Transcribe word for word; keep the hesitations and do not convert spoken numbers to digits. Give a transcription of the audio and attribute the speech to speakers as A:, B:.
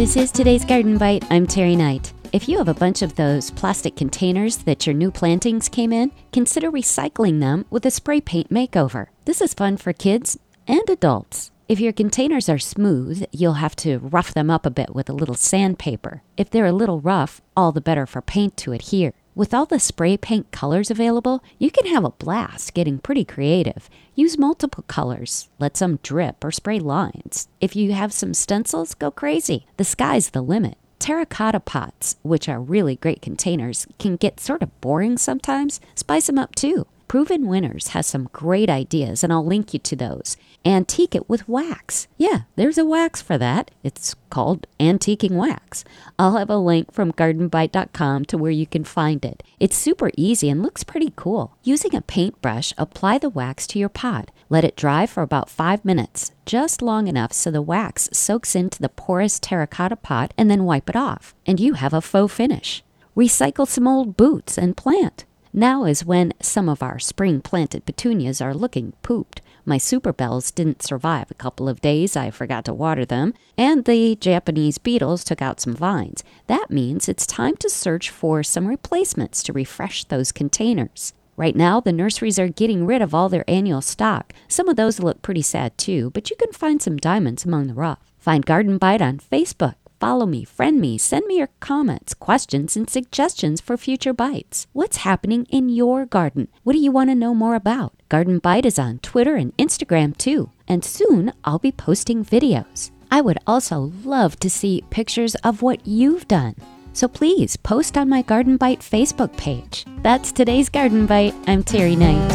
A: This is today's Garden Bite. I'm Terry Knight. If you have a bunch of those plastic containers that your new plantings came in, consider recycling them with a spray paint makeover. This is fun for kids and adults. If your containers are smooth, you'll have to rough them up a bit with a little sandpaper. If they're a little rough, all the better for paint to adhere. With all the spray paint colors available, you can have a blast getting pretty creative. Use multiple colors, let some drip or spray lines. If you have some stencils, go crazy. The sky's the limit. Terracotta pots, which are really great containers, can get sort of boring sometimes. Spice them up too. Proven Winners has some great ideas, and I'll link you to those. Antique it with wax. Yeah, there's a wax for that. It's called antiquing wax. I'll have a link from garden bite dot com to where you can find it. It's super easy and looks pretty cool. Using a paintbrush, apply the wax to your pot. Let it dry for about five minutes, just long enough so the wax soaks into the porous terracotta pot, and then wipe it off. And you have a faux finish. Recycle some old boots and plant. Now is when some of our spring-planted petunias are looking pooped. My super bells didn't survive a couple of days. I forgot to water them. And the Japanese beetles took out some vines. That means it's time to search for some replacements to refresh those containers. Right now, the nurseries are getting rid of all their annual stock. Some of those look pretty sad too, but you can find some diamonds among the rough. Find Garden Bite on Facebook. Follow me, friend me, send me your comments, questions, and suggestions for future bites. What's happening in your garden? What do you want to know more about? Garden Bite is on Twitter and Instagram too, and soon I'll be posting videos. I would also love to see pictures of what you've done. So please post on my Garden Bite Facebook page. That's today's Garden Bite. I'm Terry Knight.